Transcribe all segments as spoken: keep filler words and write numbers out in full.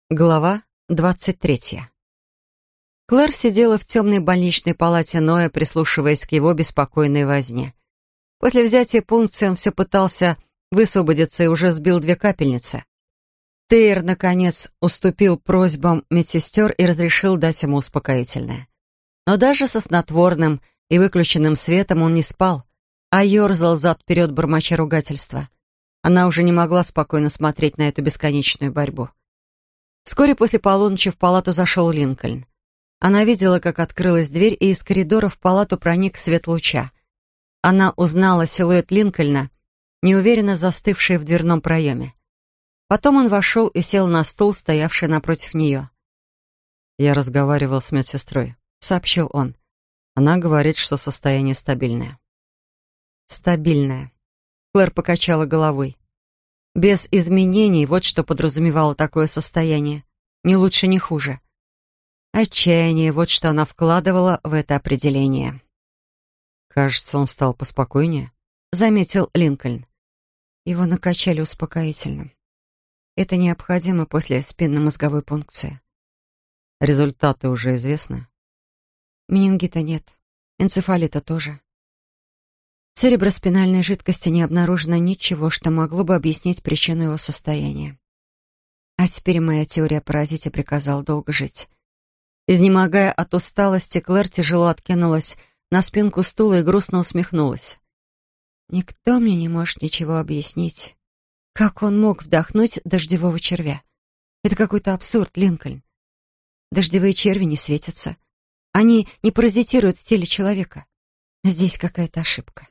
Глава двадцать третья. Клэр сидела в темной больничной палате Ноя, прислушиваясь к его беспокойной возне. После взятия пункции он все пытался высвободиться и уже сбил две капельницы. Тейр, наконец, уступил просьбам медсестер и разрешил дать ему успокоительное. Но даже со снотворным и выключенным светом он не спал, а ерзал зад-вперед, бормоча ругательства. Она уже не могла спокойно смотреть на эту бесконечную борьбу. Вскоре после полуночи в палату зашел Линкольн. Она видела, как открылась дверь, и из коридора в палату проник свет луча. Она узнала силуэт Линкольна, неуверенно застывший в дверном проеме. Потом он вошел и сел на стул, стоявший напротив нее. «Я разговаривал с медсестрой», — сообщил он. «Она говорит, что состояние стабильное». «Стабильное». Клэр покачала головой. Без изменений, вот что подразумевало такое состояние. Ни лучше, ни хуже. Отчаяние, вот что она вкладывала в это определение. «Кажется, он стал поспокойнее», — заметил Линкольн. Его накачали успокоительным. Это необходимо после спинномозговой пункции. Результаты уже известны? Менингита нет. Энцефалита тоже. В цереброспинальной жидкости не обнаружено ничего, что могло бы объяснить причину его состояния. А теперь моя теория о паразите приказала долго жить. Изнемогая от усталости, Клэр тяжело откинулась на спинку стула и грустно усмехнулась. Никто мне не может ничего объяснить. Как он мог вдохнуть дождевого червя? Это какой-то абсурд, Линкольн. Дождевые черви не светятся. Они не паразитируют в теле человека. Здесь какая-то ошибка.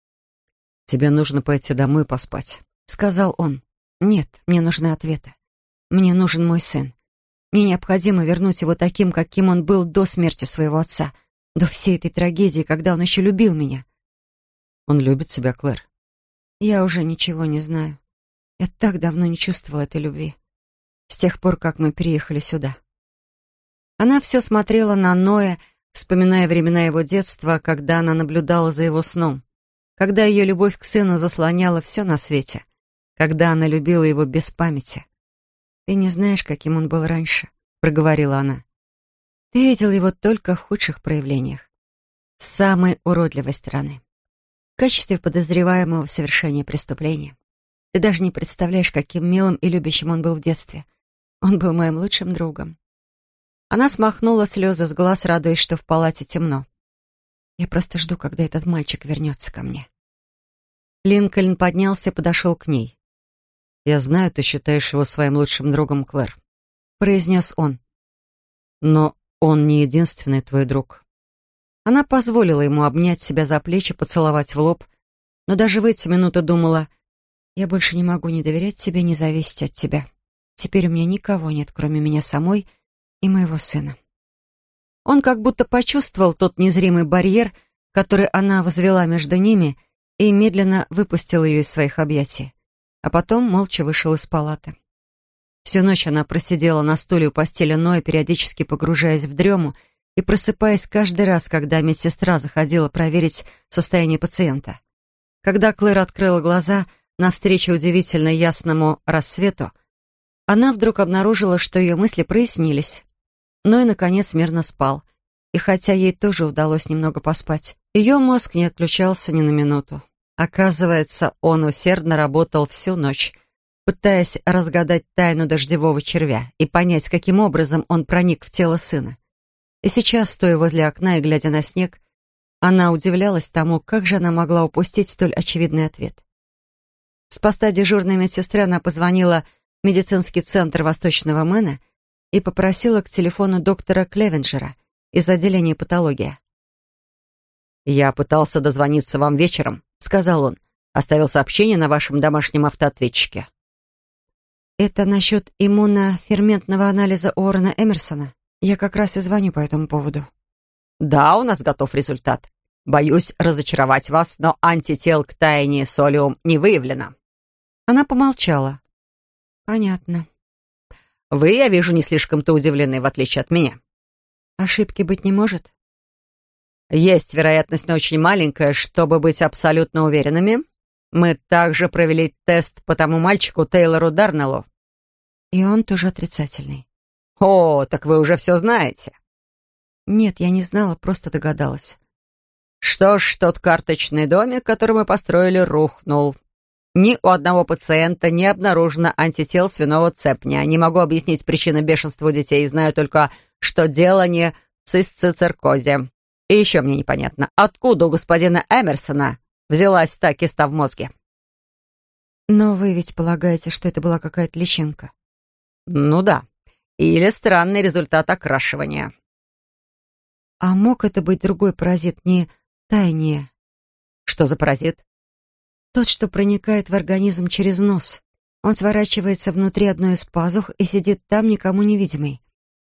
«Тебе нужно пойти домой поспать», — сказал он. «Нет, мне нужны ответы. Мне нужен мой сын. Мне необходимо вернуть его таким, каким он был до смерти своего отца, до всей этой трагедии, когда он еще любил меня». «Он любит тебя, Клэр?» «Я уже ничего не знаю. Я так давно не чувствовала этой любви. С тех пор, как мы переехали сюда». Она все смотрела на Ноя, вспоминая времена его детства, когда она наблюдала за его сном, когда ее любовь к сыну заслоняла все на свете, когда она любила его без памяти. «Ты не знаешь, каким он был раньше», — проговорила она. «Ты видел его только в худших проявлениях, с самой уродливой стороны, в качестве подозреваемого в совершении преступления. Ты даже не представляешь, каким милым и любящим он был в детстве. Он был моим лучшим другом». Она смахнула слезы с глаз, радуясь, что в палате темно. «Я просто жду, когда этот мальчик вернется ко мне». Линкольн поднялся и подошел к ней. «Я знаю, ты считаешь его своим лучшим другом, Клэр», — произнес он. «Но он не единственный твой друг». Она позволила ему обнять себя за плечи, поцеловать в лоб, но даже в эти минуты думала, «Я больше не могу ни доверять тебе, ни зависеть от тебя. Теперь у меня никого нет, кроме меня самой и моего сына». Он как будто почувствовал тот незримый барьер, который она возвела между ними, и медленно выпустил ее из своих объятий, а потом молча вышел из палаты. Всю ночь она просидела на стуле у постели Ноя, периодически погружаясь в дрему и просыпаясь каждый раз, когда медсестра заходила проверить состояние пациента. Когда Клэр открыла глаза навстречу удивительно ясному рассвету, она вдруг обнаружила, что ее мысли прояснились. Ной, наконец, мирно спал, и хотя ей тоже удалось немного поспать, ее мозг не отключался ни на минуту. Оказывается, он усердно работал всю ночь, пытаясь разгадать тайну дождевого червя и понять, каким образом он проник в тело сына. И сейчас, стоя возле окна и глядя на снег, она удивлялась тому, как же она могла упустить столь очевидный ответ. С поста дежурной медсестры она позвонила в медицинский центр Восточного Мэна и попросила к телефону доктора Клевенджера из отделения патологии. «Я пытался дозвониться вам вечером», — сказал он. «Оставил сообщение на вашем домашнем автоответчике». «Это насчет иммуноферментного анализа Уоррена Эмерсона. Я как раз и звоню по этому поводу». «Да, у нас готов результат. Боюсь разочаровать вас, но антител к тайне солиум не выявлено». Она помолчала. «Понятно». «Вы, я вижу, не слишком-то удивлены, в отличие от меня». «Ошибки быть не может?» «Есть вероятность, но очень маленькая, чтобы быть абсолютно уверенными. Мы также провели тест по тому мальчику Тейлору Дарнеллу». И он тоже отрицательный. О, так вы уже все знаете. Нет, я не знала, просто догадалась. Что ж, тот карточный домик, который мы построили, рухнул. Ни у одного пациента не обнаружено антител свиного цепня. Не могу объяснить причины бешенства у детей, знаю только, что дело не в цисцицеркозе. И еще мне непонятно, откуда у господина Эмерсона взялась та киста в мозге. Но вы ведь полагаете, что это была какая-то личинка? Ну да. Или странный результат окрашивания. А мог это быть другой паразит, не тайнее? Что за паразит? Тот, что проникает в организм через нос. Он сворачивается внутри одной из пазух и сидит там, никому невидимый.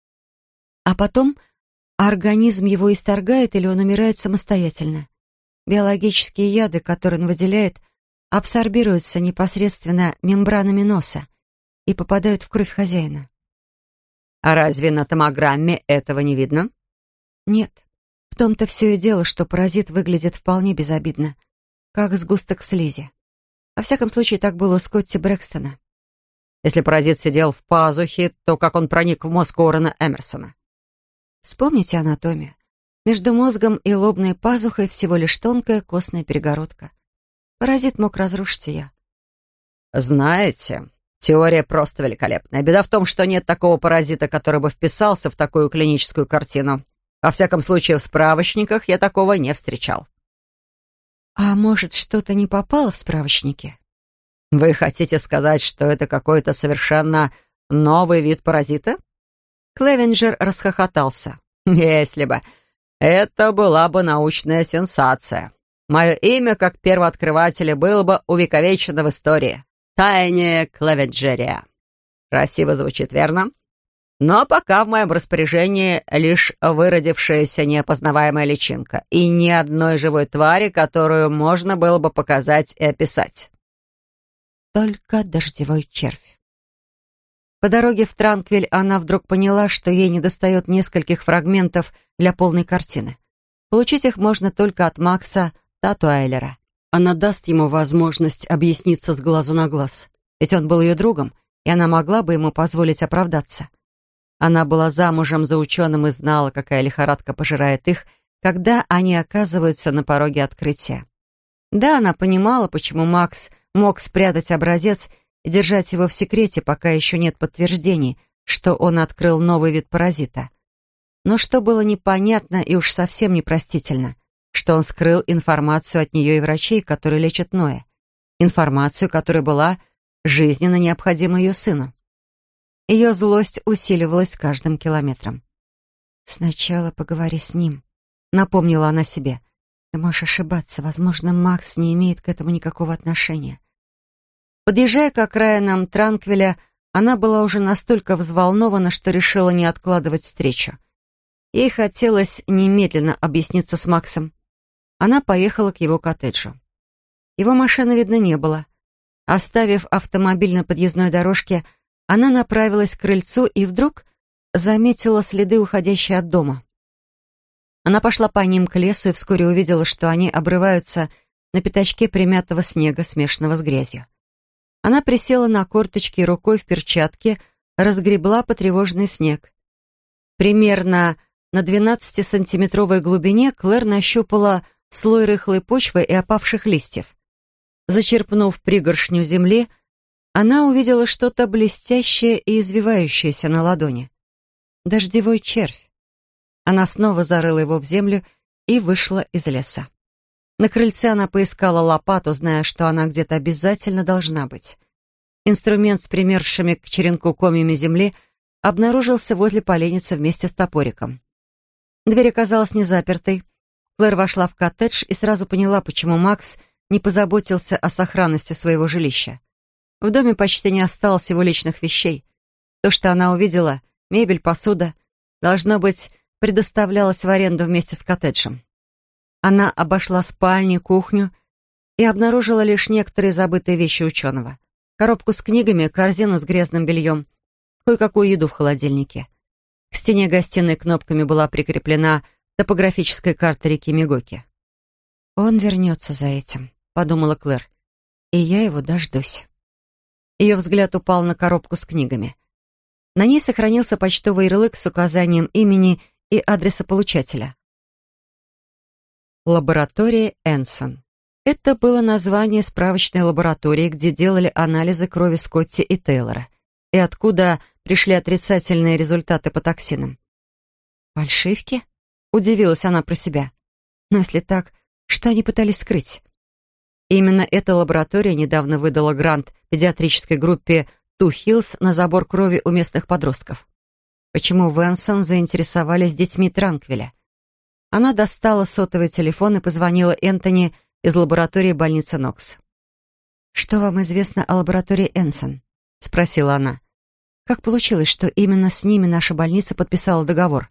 А потом организм его исторгает или он умирает самостоятельно. Биологические яды, которые он выделяет, абсорбируются непосредственно мембранами носа и попадают в кровь хозяина. А разве на томограмме этого не видно? Нет. В том-то все и дело, что паразит выглядит вполне безобидно, как сгусток слизи. Во всяком случае, так было у Скотти Брэкстона. Если паразит сидел в пазухе, то как он проник в мозг Уоррена Эмерсона? Вспомните анатомию. Между мозгом и лобной пазухой всего лишь тонкая костная перегородка. Паразит мог разрушить ее. Знаете, теория просто великолепная. Беда в том, что нет такого паразита, который бы вписался в такую клиническую картину. Во всяком случае, в справочниках я такого не встречал. А может, что-то не попало в справочники? Вы хотите сказать, что это какой-то совершенно новый вид паразита? Клевенджер расхохотался. Если бы. Это была бы научная сенсация. Мое имя, как первооткрывателя, было бы увековечено в истории. Тайне Клевенджерия. Красиво звучит, верно? Но пока в моем распоряжении лишь выродившаяся неопознаваемая личинка и ни одной живой твари, которую можно было бы показать и описать. Только дождевой червь. По дороге в Транквиль она вдруг поняла, что ей недостает нескольких фрагментов для полной картины. Получить их можно только от Макса Татуайлера. Она даст ему возможность объясниться с глазу на глаз. Ведь он был ее другом, и она могла бы ему позволить оправдаться. Она была замужем за ученым и знала, какая лихорадка пожирает их, когда они оказываются на пороге открытия. Да, она понимала, почему Макс мог спрятать образец и держать его в секрете, пока еще нет подтверждений, что он открыл новый вид паразита. Но что было непонятно и уж совсем непростительно, что он скрыл информацию от нее и врачей, которые лечат Ноя. Информацию, которая была жизненно необходима ее сыну. Ее злость усиливалась с каждым километром. «Сначала поговори с ним», — напомнила она себе. «Ты можешь ошибаться. Возможно, Макс не имеет к этому никакого отношения». Подъезжая к окраинам Транквиля, она была уже настолько взволнована, что решила не откладывать встречу. Ей хотелось немедленно объясниться с Максом. Она поехала к его коттеджу. Его машины видно не было. Оставив автомобиль на подъездной дорожке, она направилась к крыльцу и вдруг заметила следы, уходящие от дома. Она пошла по ним к лесу и вскоре увидела, что они обрываются на пятачке примятого снега, смешанного с грязью. Она присела на корточки и рукой в перчатке разгребла потревоженный снег. Примерно на двенадцатисантиметровой глубине Клэр нащупала слой рыхлой почвы и опавших листьев. Зачерпнув пригоршню земли, она увидела что-то блестящее и извивающееся на ладони. Дождевой червь. Она снова зарыла его в землю и вышла из леса. На крыльце она поискала лопату, зная, что она где-то обязательно должна быть. Инструмент с примерзшими к черенку комьями земли обнаружился возле поленницы вместе с топориком. Дверь оказалась не запертой. Клэр вошла в коттедж и сразу поняла, почему Макс не позаботился о сохранности своего жилища. В доме почти не осталось его личных вещей. То, что она увидела, мебель, посуда, должно быть, предоставлялось в аренду вместе с коттеджем. Она обошла спальню, кухню и обнаружила лишь некоторые забытые вещи ученого. Коробку с книгами, корзину с грязным бельем, кое-какую еду в холодильнике. К стене гостиной кнопками была прикреплена топографическая карта реки Мигоки. «Он вернется за этим», — подумала Клэр, — «и я его дождусь». Ее взгляд упал на коробку с книгами. На ней сохранился почтовый ярлык с указанием имени и адреса получателя. Лаборатория Энсон. Это было название справочной лаборатории, где делали анализы крови Скотти и Тейлора, и откуда пришли отрицательные результаты по токсинам. «Фальшивки?» — удивилась она про себя. «Но если так, что они пытались скрыть?» Именно эта лаборатория недавно выдала грант педиатрической группе Two Hills на забор крови у местных подростков. Почему в Энсон заинтересовались детьми Транквиля? Она достала сотовый телефон и позвонила Энтони из лаборатории больницы Нокс. «Что вам известно о лаборатории Энсон?» — спросила она. «Как получилось, что именно с ними наша больница подписала договор?»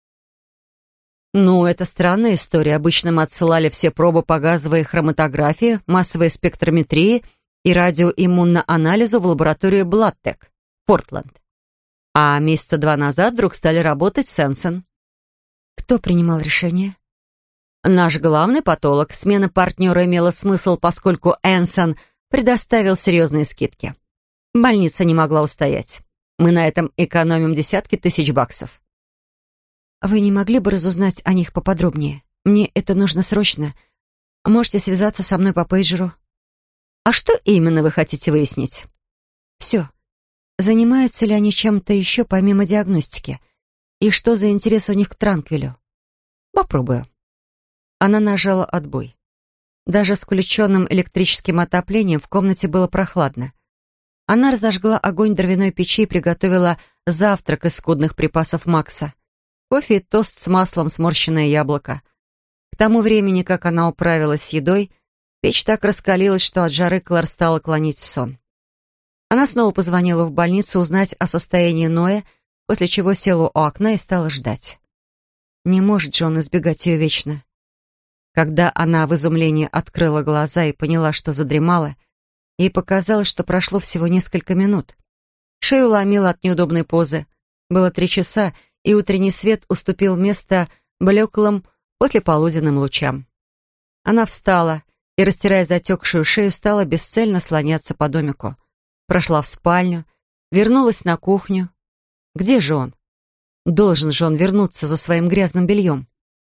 «Ну, это странная история. Обычно мы отсылали все пробы по газовой хроматографии, массовой спектрометрии и радиоиммуноанализу в лабораторию Бладтек, Портленд. А месяца два назад вдруг стали работать с Энсон». «Кто принимал решение?» «Наш главный патолог. Смена партнера имела смысл, поскольку Энсон предоставил серьезные скидки. Больница не могла устоять. Мы на этом экономим десятки тысяч баксов». «Вы не могли бы разузнать о них поподробнее? Мне это нужно срочно. Можете связаться со мной по пейджеру». «А что именно вы хотите выяснить?» «Все. Занимаются ли они чем-то еще помимо диагностики? И что за интерес у них к Транквилю?» «Попробую». Она нажала отбой. Даже с включенным электрическим отоплением в комнате было прохладно. Она разожгла огонь дровяной печи и приготовила завтрак из скудных припасов Макса. Кофе и тост с маслом, сморщенное яблоко. К тому времени, как она управилась с едой, печь так раскалилась, что от жары Клэр стала клонить в сон. Она снова позвонила в больницу узнать о состоянии Ноя, после чего села у окна и стала ждать. Не может же он избегать ее вечно. Когда она в изумлении открыла глаза и поняла, что задремала, ей показалось, что прошло всего несколько минут. Шею ломило от неудобной позы. Было три часа, и утренний свет уступил место блеклым послеполуденным лучам. Она встала и, растирая затекшую шею, стала бесцельно слоняться по домику. Прошла в спальню, вернулась на кухню. Где же он? Должен же он вернуться за своим грязным бельем.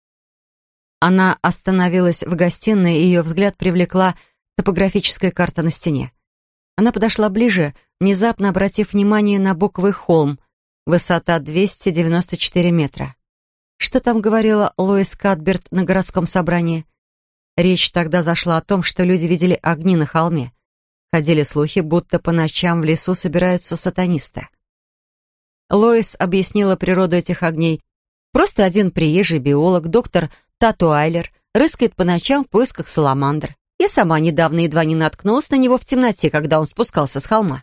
Она остановилась в гостиной, и ее взгляд привлекла топографическая карта на стене. Она подошла ближе, внезапно обратив внимание на буквы «Холм», высота двести девяносто четыре метра. Что там говорила Лоис Кадберт на городском собрании? Речь тогда зашла о том, что люди видели огни на холме. Ходили слухи, будто по ночам в лесу собираются сатанисты. Лоис объяснила природу этих огней. Просто один приезжий биолог, доктор Татуайлер, рыскает по ночам в поисках саламандр. Я сама недавно едва не наткнулась на него в темноте, когда он спускался с холма.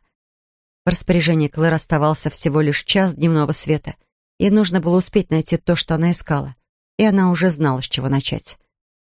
В распоряжении Клэр оставался всего лишь час дневного света. Ей нужно было успеть найти то, что она искала. И она уже знала, с чего начать.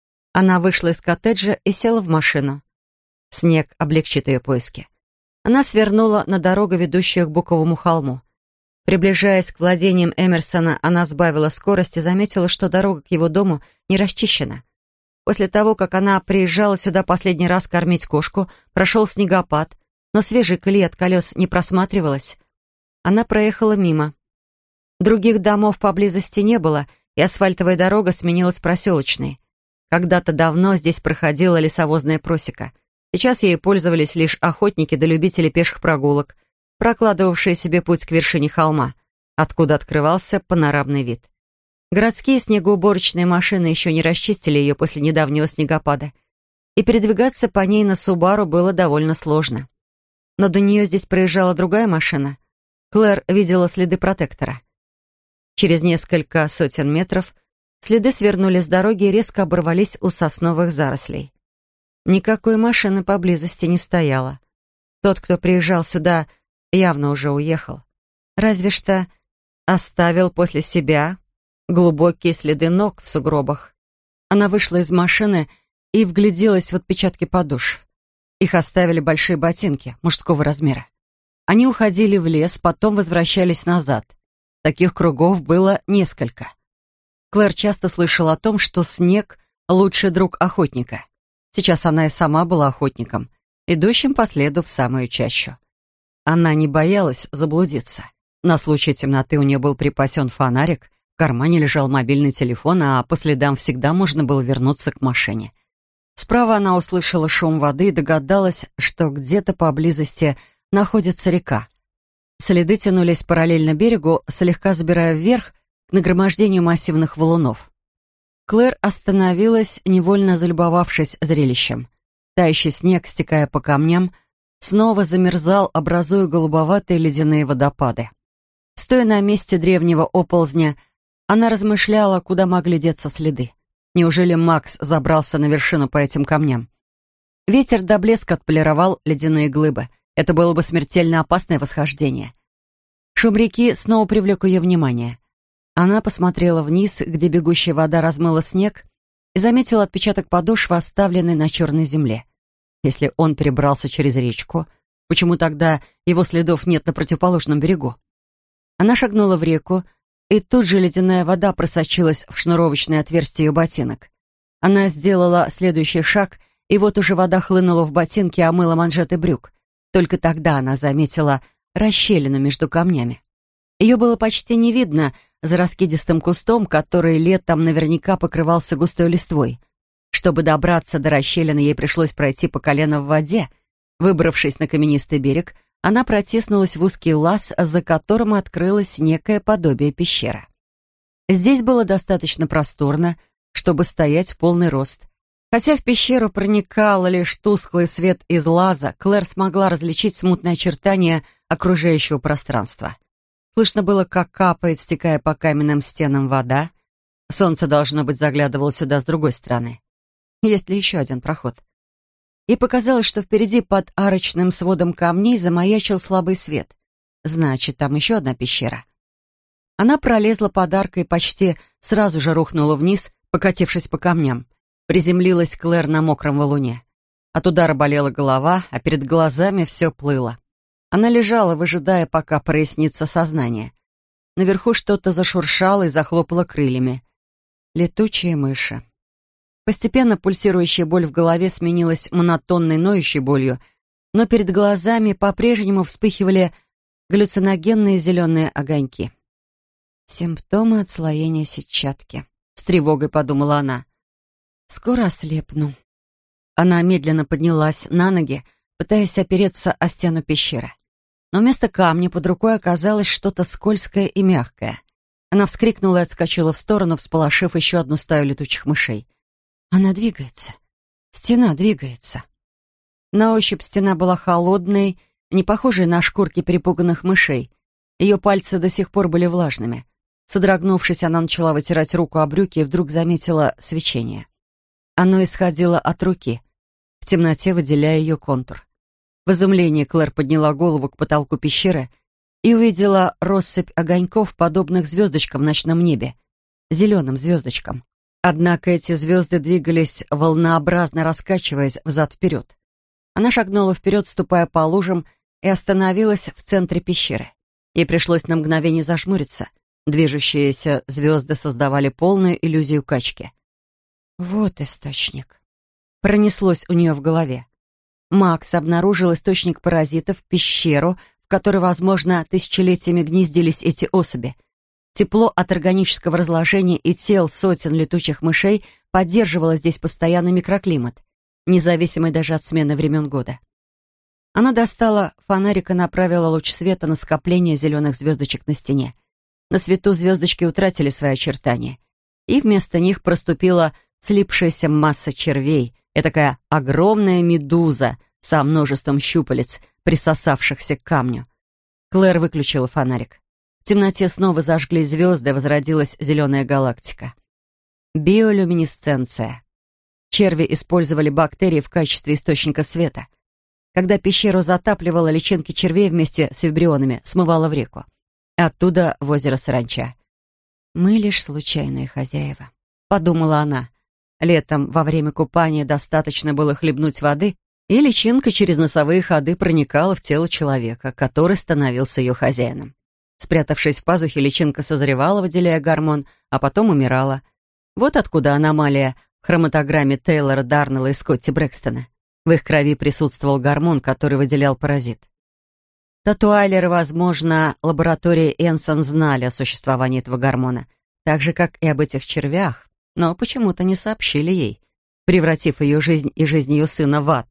Она вышла из коттеджа и села в машину. Снег облегчит ее поиски. Она свернула на дорогу, ведущую к Буковому холму. Приближаясь к владениям Эмерсона, она сбавила скорость и заметила, что дорога к его дому не расчищена. После того, как она приезжала сюда последний раз кормить кошку, прошел снегопад, но свежей колеи от колес не просматривалось. Она проехала мимо. Других домов поблизости не было, и асфальтовая дорога сменилась проселочной. Когда-то давно здесь проходила лесовозная просека. Сейчас ею пользовались лишь охотники да любители пеших прогулок, прокладывавшие себе путь к вершине холма, откуда открывался панорамный вид. Городские снегоуборочные машины еще не расчистили ее после недавнего снегопада, и передвигаться по ней на Субару было довольно сложно. Но до нее здесь проезжала другая машина. Клэр видела следы протектора. Через несколько сотен метров следы свернули с дороги и резко оборвались у сосновых зарослей. Никакой машины поблизости не стояло. Тот, кто приезжал сюда, явно уже уехал. Разве что оставил после себя глубокие следы ног в сугробах. Она вышла из машины и вгляделась в отпечатки подошв. Их оставили большие ботинки мужского размера. Они уходили в лес, потом возвращались назад. Таких кругов было несколько. Клэр часто слышала о том, что снег — лучший друг охотника. Сейчас она и сама была охотником, идущим по следу в самую чащу. Она не боялась заблудиться. На случай темноты у нее был припасен фонарик, в кармане лежал мобильный телефон, а по следам всегда можно было вернуться к машине. Справа она услышала шум воды и догадалась, что где-то поблизости находится река. Следы тянулись параллельно берегу, слегка забирая вверх к нагромождению массивных валунов. Клэр остановилась, невольно залюбовавшись зрелищем. Тающий снег, стекая по камням, снова замерзал, образуя голубоватые ледяные водопады. Стоя на месте древнего оползня, она размышляла, куда могли деться следы. Неужели Макс забрался на вершину по этим камням? Ветер до блеска отполировал ледяные глыбы. Это было бы смертельно опасное восхождение. Шум реки снова привлек ее внимание. Она посмотрела вниз, где бегущая вода размыла снег, и заметила отпечаток подошвы, оставленный на черной земле. Если он перебрался через речку, почему тогда его следов нет на противоположном берегу? Она шагнула в реку, и тут же ледяная вода просочилась в шнуровочное отверстие ее ботинок. Она сделала следующий шаг, и вот уже вода хлынула в ботинки и омыла манжеты брюк. Только тогда она заметила расщелину между камнями. Ее было почти не видно за раскидистым кустом, который летом наверняка покрывался густой листвой. Чтобы добраться до расщелины, ей пришлось пройти по колено в воде. Выбравшись на каменистый берег, она протиснулась в узкий лаз, за которым открылось некое подобие пещеры. Здесь было достаточно просторно, чтобы стоять в полный рост. Хотя в пещеру проникал лишь тусклый свет из лаза, Клэр смогла различить смутные очертания окружающего пространства. Слышно было, как капает, стекая по каменным стенам вода. Солнце, должно быть, заглядывало сюда с другой стороны. Есть ли еще один проход? И показалось, что впереди под арочным сводом камней замаячил слабый свет. Значит, там еще одна пещера. Она пролезла под аркой и почти сразу же рухнула вниз, покатившись по камням. Приземлилась Клэр на мокром валуне. От удара болела голова, а перед глазами все плыло. Она лежала, выжидая, пока прояснится сознание. Наверху что-то зашуршало и захлопало крыльями. Летучие мыши. Постепенно пульсирующая боль в голове сменилась монотонной ноющей болью, но перед глазами по-прежнему вспыхивали галлюциногенные зеленые огоньки. «Симптомы отслоения сетчатки», — с тревогой подумала она. «Скоро ослепну». Она медленно поднялась на ноги, пытаясь опереться о стену пещеры. Но вместо камня под рукой оказалось что-то скользкое и мягкое. Она вскрикнула и отскочила в сторону, всполошив еще одну стаю летучих мышей. Она двигается. Стена двигается. На ощупь стена была холодной, не похожей на шкурки перепуганных мышей. Ее пальцы до сих пор были влажными. Содрогнувшись, она начала вытирать руку о брюки и вдруг заметила свечение. Оно исходило от руки, в темноте выделяя ее контур. В изумлении Клэр подняла голову к потолку пещеры и увидела россыпь огоньков, подобных звездочкам в ночном небе, зеленым звездочкам. Однако эти звезды двигались, волнообразно раскачиваясь взад-вперед. Она шагнула вперед, ступая по лужам, и остановилась в центре пещеры. Ей пришлось на мгновение зажмуриться. Движущиеся звезды создавали полную иллюзию качки. «Вот источник», — пронеслось у нее в голове. Макс обнаружил источник паразитов, пещеру, в которой, возможно, тысячелетиями гнездились эти особи. Тепло от органического разложения и тел сотен летучих мышей поддерживало здесь постоянный микроклимат, независимый даже от смены времен года. Она достала фонарик и направила луч света на скопление зеленых звездочек на стене. На свету звездочки утратили свои очертания, и вместо них проступила слипшаяся масса червей, этакая огромная медуза со множеством щупалец, присосавшихся к камню. Клэр выключила фонарик. В темноте снова зажглись звезды, возродилась зеленая галактика. Биолюминесценция. Черви использовали бактерии в качестве источника света. Когда пещеру затапливало, личинки червей вместе с вибрионами смывало в реку. Оттуда в озеро Саранча. «Мы лишь случайные хозяева», — подумала она. Летом во время купания достаточно было хлебнуть воды, и личинка через носовые ходы проникала в тело человека, который становился ее хозяином. Спрятавшись в пазухе, личинка созревала, выделяя гормон, а потом умирала. Вот откуда аномалия в хроматограмме Тейлора Дарнелла и Скотти Брэкстона. В их крови присутствовал гормон, который выделял паразит. Татуайлеры, возможно, лаборатории Энсон знали о существовании этого гормона, так же, как и об этих червях, но почему-то не сообщили ей, превратив ее жизнь и жизнь ее сына в ад.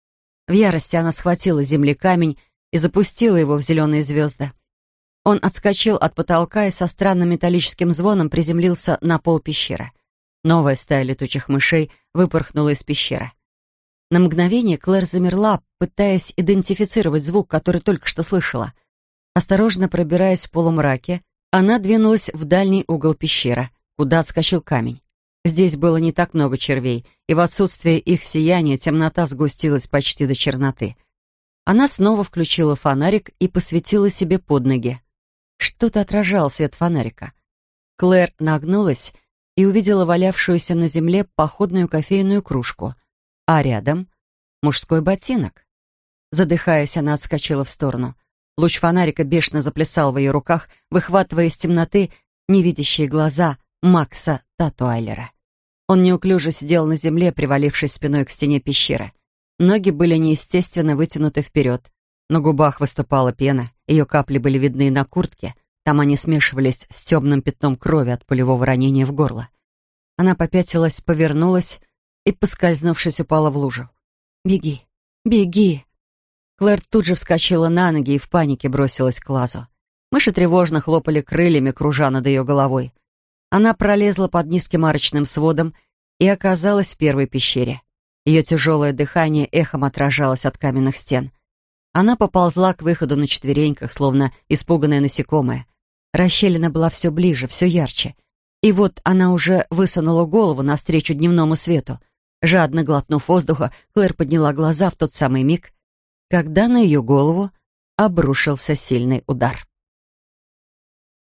В ярости она схватила с земли камень и запустила его в зеленые звезды. Он отскочил от потолка и со странным металлическим звоном приземлился на пол пещеры. Новая стая летучих мышей выпорхнула из пещеры. На мгновение Клэр замерла, пытаясь идентифицировать звук, который только что слышала. Осторожно пробираясь в полумраке, она двинулась в дальний угол пещеры, куда отскочил камень. Здесь было не так много червей, и в отсутствие их сияния темнота сгустилась почти до черноты. Она снова включила фонарик и посветила себе под ноги. Что-то отражал свет фонарика. Клэр нагнулась и увидела валявшуюся на земле походную кофейную кружку, а рядом — мужской ботинок. Задыхаясь, она отскочила в сторону. Луч фонарика бешено заплясал в ее руках, выхватывая из темноты невидящие глаза Макса Татуайлера. Он неуклюже сидел на земле, привалившись спиной к стене пещеры. Ноги были неестественно вытянуты вперед. На губах выступала пена, ее капли были видны на куртке. Там они смешивались с темным пятном крови от пулевого ранения в горло. Она попятилась, повернулась и, поскользнувшись, упала в лужу. «Беги! Беги!» Клэр тут же вскочила на ноги и в панике бросилась к лазу. Мыши тревожно хлопали крыльями, кружа над ее головой. Она пролезла под низким арочным сводом и оказалась в первой пещере. Ее тяжелое дыхание эхом отражалось от каменных стен. Она поползла к выходу на четвереньках, словно испуганное насекомое. Расщелина была все ближе, все ярче. И вот она уже высунула голову навстречу дневному свету. Жадно глотнув воздуха, Клэр подняла глаза в тот самый миг, когда на ее голову обрушился сильный удар.